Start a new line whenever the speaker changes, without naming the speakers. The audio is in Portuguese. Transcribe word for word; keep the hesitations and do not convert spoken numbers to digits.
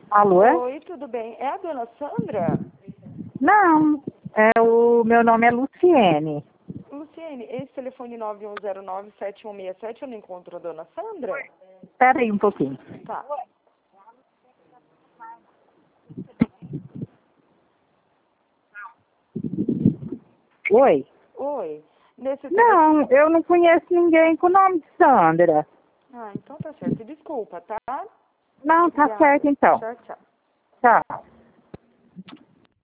Alô?
Oi, tudo bem? É a dona Sandra?
Não, é, o meu nome é Luciene.
Luciene, esse telefone nove um zero nove sete um seis sete, eu não encontro a dona Sandra?
Espera aí um pouquinho.
Tá.
Oi?
Oi. Nesse telefone...
Não, eu não conheço ninguém com o nome de Sandra.
Ah, então tá certo. Desculpa, tá?
Não, tá
Obrigada.
certo então.
Tchau, tchau.
Tchau.